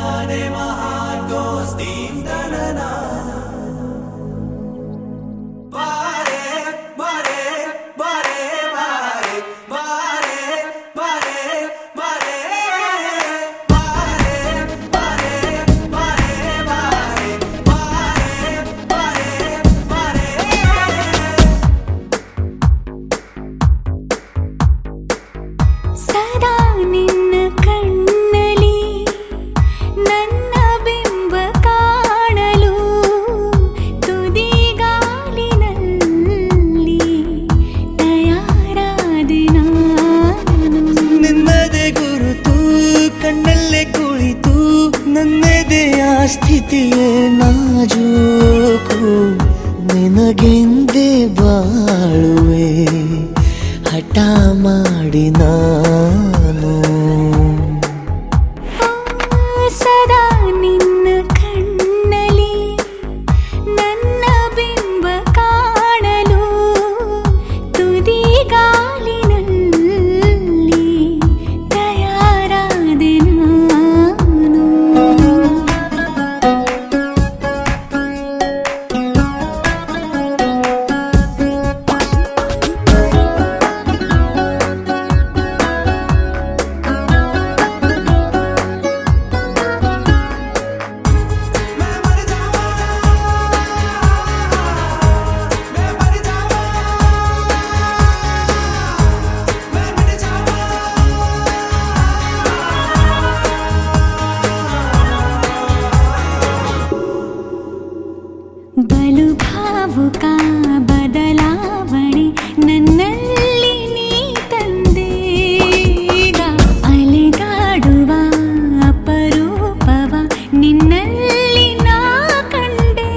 ಸ್ಥಿತಿಯೇ ನಾಜೂಕು ನಿನಗೆಂದೇ ಬಾಳುವೆ ಹಠ ಮಾಡಿ ನಾನು ಸದಾ ನಿನ್ನ ಕಣ್ಣಲ್ಲಿ ನನ್ನ ಬಿಂಬ ಕಾಣಲು ತುದಿಗಾಲಿನಲ್ಲಿ ತಯಾರಾದೆ ನಾನು ಬಲು ಭಾವುಕ ಬದಲಾವಣೆ ನನ್ನಲ್ಲಿ ನೀ ತಂದೆ ಈಗ ಅಲೆದಾಡುವ ಅಪರೂಪವ ನಿನ್ನಲ್ಲಿ ನಾ ಕಂಡೆ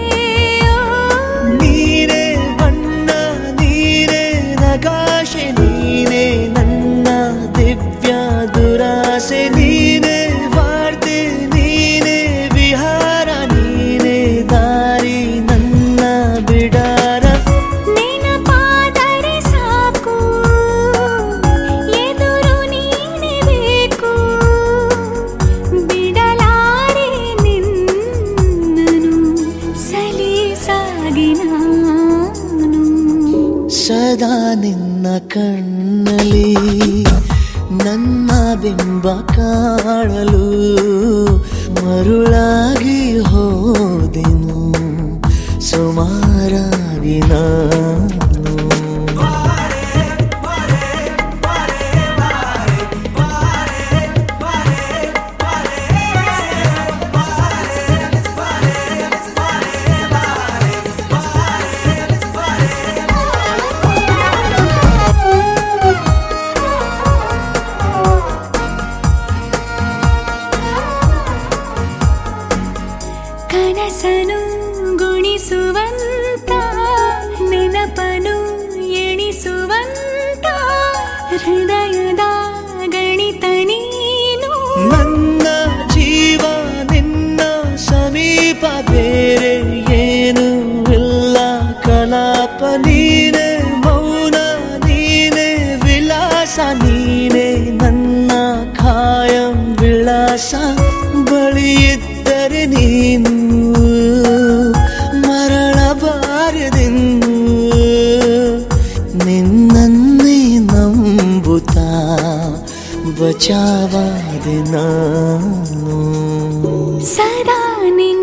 ನೀರೇ ಬಣ್ಣ ನೀರೇ ನಗಾಶೆ ನೀನೇ ನನ್ನ ದಿವ್ಯ ದುರಾಸೆ ನೀನೇ ವಾರ್ತೆ ನೀನೇ ವಿಹಾರ ನೀನೇ ದಾರಿ ನನ್ನ ಬಿಡಾರ ನೆನಪಾದರೆ ಸಾಕು ಎದುರು ನೀನೇ ಬೇಕು ಬಿಡಲಾರೆ ನಿನ್ನನು ಸಲೀಸಾಗಿ ನಾನು ಸದಾ ನಿನ್ನ ಕಣ್ಣಲ್ಲಿ ನನ್ನ ಬಿಂಬ ಕಾಣಲು ಮರುಳಾಗಿ ಹೋದೆನು ಸುಮಾರಾಗಿ ನಾನು ಕನಸನು ಗುಣಿಸುವಂತ ನೆನಪನು ಎಣಿಸುವಂತ ಹೃದಯದ ಗಣಿತ ನೀನು ನನ್ನ ಜೀವ ನಿನ್ನ ಸಮೀಪ ಬೇರೆ ಏನು ಇಲ್ಲ ಕಲಾಪ ನೀನೆ ಮೌನ ನೀನೆ ವಿಲಾಸ ನೀನೆ ನನ್ನ ಖಾಯಂ ವಿಳಾಸ ಬಳಿಯಿದ್ದರೆ ನೀನು ಮರಳಬಾರದೆಂದು ನಿನ್ನನ್ನೇ ನಂಬುತ್ತಾ ಬಚಾವಾದೆ ನಾನು ಸದಾ ನಿನ್ನ